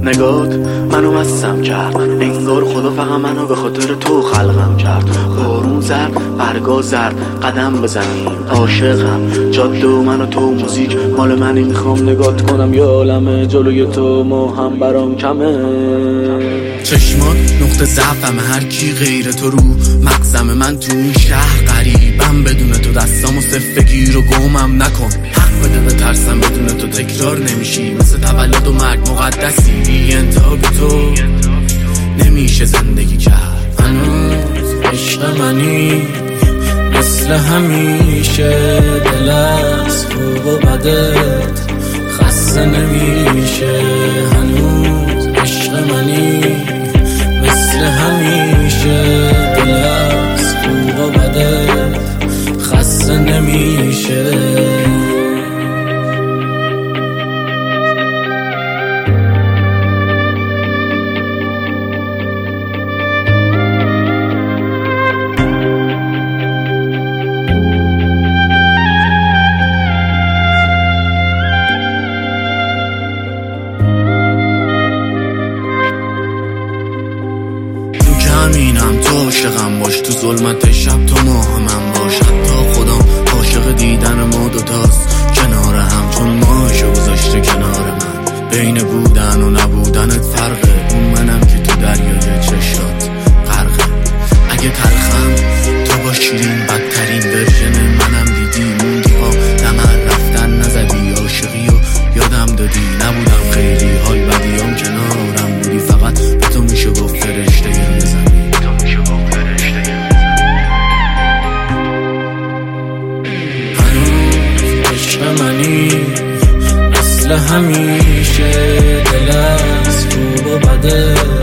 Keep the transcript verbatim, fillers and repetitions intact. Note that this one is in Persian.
نگات منو مستم کرد، انگار خدا فقط منو به خاطر تو خلقم کرد. بارون زرد، برگا زرد، قدم بزنیم عاشقم. جاده و من و تو موزیک مال منی، میخوام نگات کنم یه عالمه جلوی تو ما هم برام کمه. چشمات نقطه ضعفم، هر کی غیر تو رو مغزم. من تو این شهر غریبم، بدون تو دستامو صفر بگیر و گمم نکن. حق بده بترسم، بدون تو تکرار نمیشی، مثل تولد و مرگ مقدسی. بی انتها به تو نمیشه زندگی کرد. هنوز عشق منی مثل همیشه، دل از خوب و بدت خسته نمیشه. هنوز عشق منی مثل همیشه، دل از خوب و بدت خسته نمیشه. همینم تو عاشقم باش، تو ظلمت شب تو ماه من باش. حتی خودم عاشق دیدن ما دوتاست کنار هم، چون ماهشو گذاشته کنار من. بین بودن و نبودنت فرقه، اون منم که تو دریای چشات غرقه. اگه تلخم تو با شیرین بدترین ورژن منم دیدی. موندی ها دمر رفتن نزدی، عاشقی و یادم دادی. نبودم خیلی حال بدیام کنارم بودی، فقط به تو میشه گفت فرشته روی زمین. منی مثل همیشه، دل از خوب و بده